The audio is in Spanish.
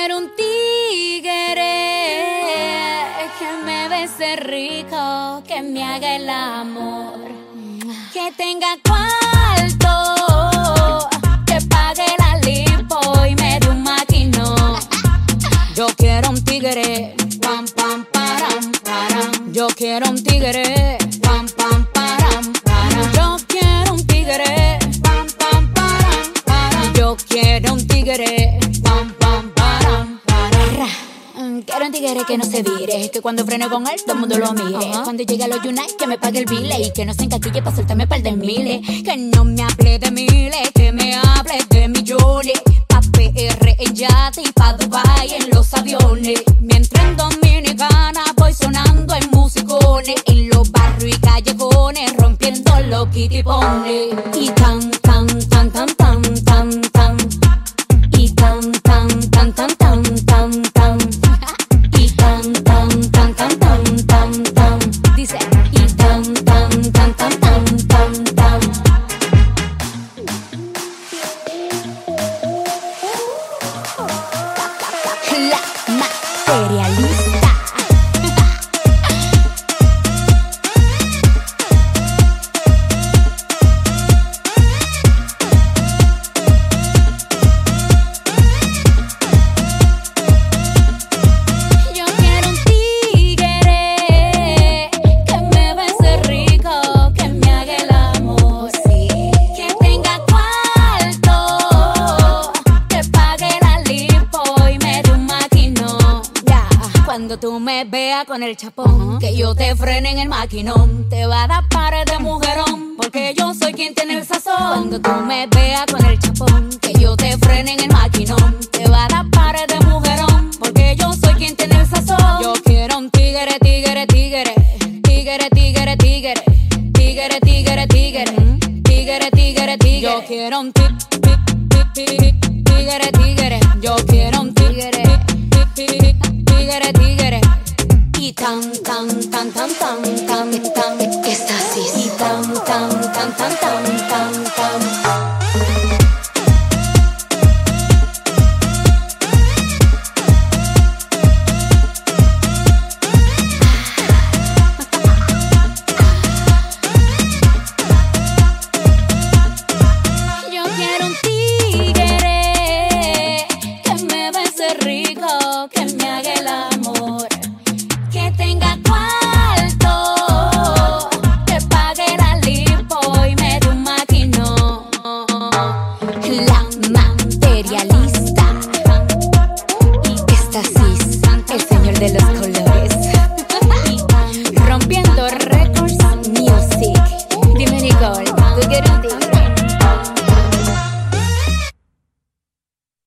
quiero un tigre que me bese rico, que me haga el amor, que tenga cuarto, que pague la lipo y me dé un maquinón. Yo quiero un tigre, pam pam param param. Yo quiero un tigre, pam pam param param. Yo quiero un tigre, pam pam param param. Yo quiero un tigre, pam pam param param. Quiero un tigre que no se vire, que cuando frene con él todo el mundo lo mire. Cuando llegue a los United que me pague el bile y que no se encaquille pa' soltarme par de miles. Que no me hable de miles, que me hable de millones. Pa' PR en yate y pa' Dubai en los aviones. Mientras en Dominicana voy sonando en musicones, en los barrios y callejones rompiendo los kitipones. Y tan tan tan tan tan tan tan. Y tan tan tan tan tan tan tan. Y tan tan tan tan tan tan tan. Dice y tan tan tan tan tan tan tan. La materialista. Yo quiero un tigre que me bese rico, que me haga el amor, sí. Que tenga cuarto, que pague la lipo y me dé un maquinón. Ya, cuando tú me veas con el chapón, que yo te frene en el maquinón, te va a dar pares de mujerón, porque yo soy quien tiene el sazón. Cuando tú me veas con el chapón, que yo te frene en el maquinón, te va a dar pares de mujerón, porque yo soy quien tiene el sazón. Yo quiero un tigre, tigre, tigre, tigre, tigre, tigre, tigre, tigre, tigre, tigre, tigre, tigre. Yo quiero un tigre, tigre. Yo quiero un tigre, tigre, tigre. Y tan tan tan tan tan tan tan. Éxtasis. Y tan tan tan tan tan tan tan. Yo quiero un tigre que me bese rico, que me haga el amor, que tenga cuarto, que pague la lipo y me dé un maquinón. La materialista y éxtasis, el señor de los colores.